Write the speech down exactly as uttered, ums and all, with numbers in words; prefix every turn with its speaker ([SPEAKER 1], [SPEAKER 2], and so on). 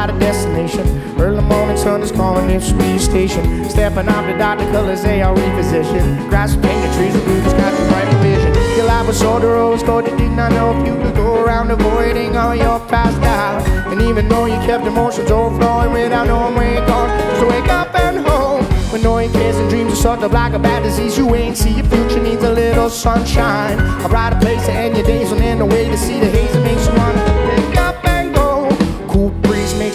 [SPEAKER 1] got a destination. Early morning sun is calling in sweet station. Stepping off the dot, the colors they are repositioned. Grass and painted trees and blue, got the bright vision. Your life was so the rose code, you did not know if you could go around avoiding all your past out. And even though you kept emotions overflowing without knowing where you're going, just to wake up and home. When knowing cares and dreams are sort of like a bad disease, you ain't see your future needs a little sunshine, a brighter place to end your days, and then a way to see the haze that makes you want